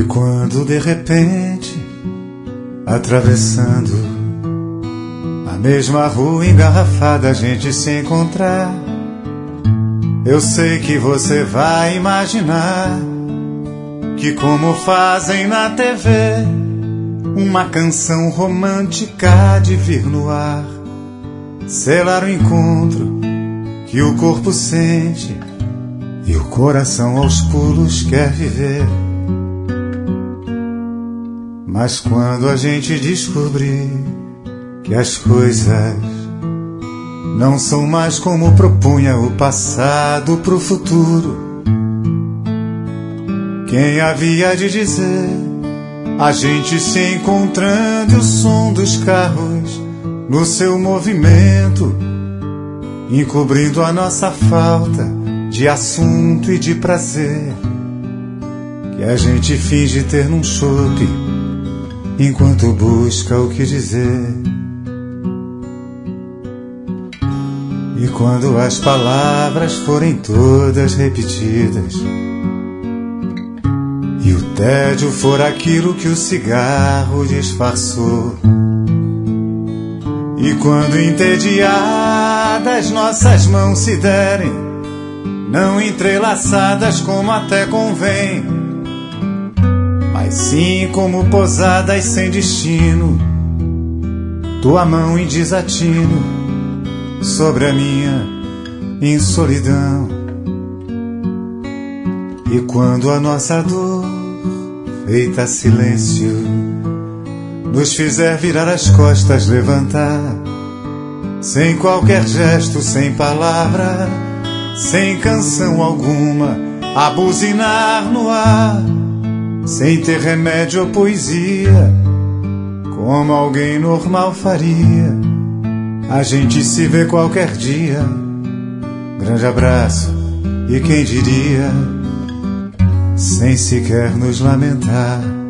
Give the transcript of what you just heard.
E quando de repente, atravessando a mesma rua engarrafada, a gente se encontrar, eu sei que você vai imaginar que, como fazem na TV, uma canção romântica de vir no ar, selar o encontro que o corpo sente e o coração aos pulos quer viver. Mas quando a gente descobrir que as coisas não são mais como propunha o passado pro futuro, quem havia de dizer a gente se encontrando e o som dos carros no seu movimento, encobrindo a nossa falta de assunto e de prazer, que a gente finge ter num chope enquanto busca o que dizer. E quando as palavras forem todas repetidas e o tédio for aquilo que o cigarro disfarçou, e quando entediadas nossas mãos se derem, não entrelaçadas como até convém, mas sim como posadas sem destino, tua mão em desatino sobre a minha em solidão. E quando a nossa dor, feita silêncio, nos fizer virar as costas, levantar, sem qualquer gesto, sem palavra, sem canção alguma, a buzinar no ar, sem ter remédio ou poesia, como alguém normal faria, a gente se vê qualquer dia. Grande abraço, e quem diria, sem sequer nos lamentar.